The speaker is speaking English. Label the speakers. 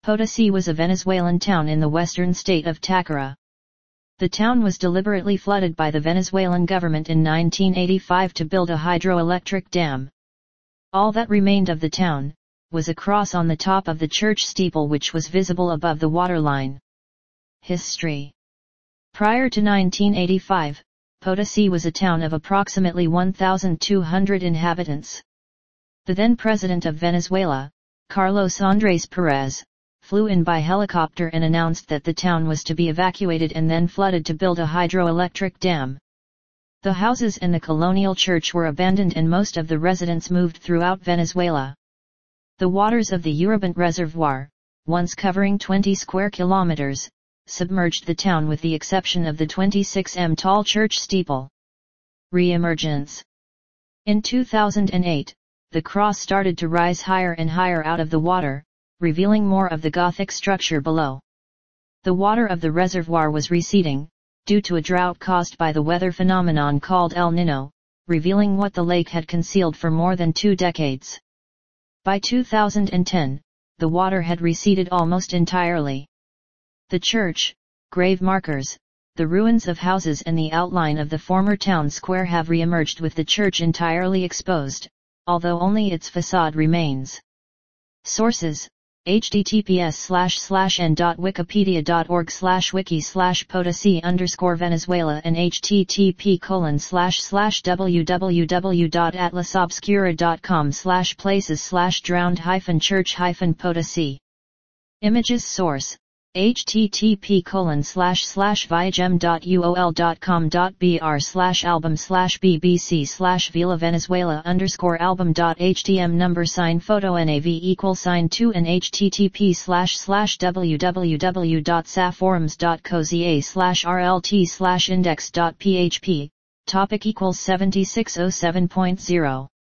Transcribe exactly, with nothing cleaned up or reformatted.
Speaker 1: Potosi was a Venezuelan town in the western state of Táchira. The town was deliberately flooded by the Venezuelan government in nineteen eighty-five to build a hydroelectric dam. All that remained of the town was a cross on the top of the church steeple which was visible above the waterline. History. Prior to nineteen eighty-five, Potosi was a town of approximately one thousand two hundred inhabitants. The then President of Venezuela, Carlos Andrés Pérez, flew in by helicopter and announced that the town was to be evacuated and then flooded to build a hydroelectric dam. The houses and the colonial church were abandoned and most of the residents moved throughout Venezuela. The waters of the Uribante Reservoir, once covering twenty square kilometers, submerged the town with the exception of the twenty-six meters tall church steeple. Re-emergence. In two thousand eight, the cross started to rise higher and higher out of the water, revealing more of the Gothic structure below. The water of the reservoir was receding, due to a drought caused by the weather phenomenon called El Niño, revealing what the lake had concealed for more than two decades. By two thousand ten, the water had receded almost entirely. The church, grave markers, the ruins of houses and the outline of the former town square have re-emerged with the church entirely exposed, although only its facade remains. Sources: https slash slash n dot wikipedia dot org slash wiki slash Potosi underscore Venezuela and http colon slash slash www dot atlasobscura dot com slash places slash drowned hyphen church hyphen Potosi. Images source: http colon slash slash viagem dot uol dot com dot br slash album slash bbc slash vila venezuela underscore album dot htm number sign photo nav equal sign two and http slash slash www dot saforums dot coza slash rlt slash index dot php topic equals seventy-six oh seven point zero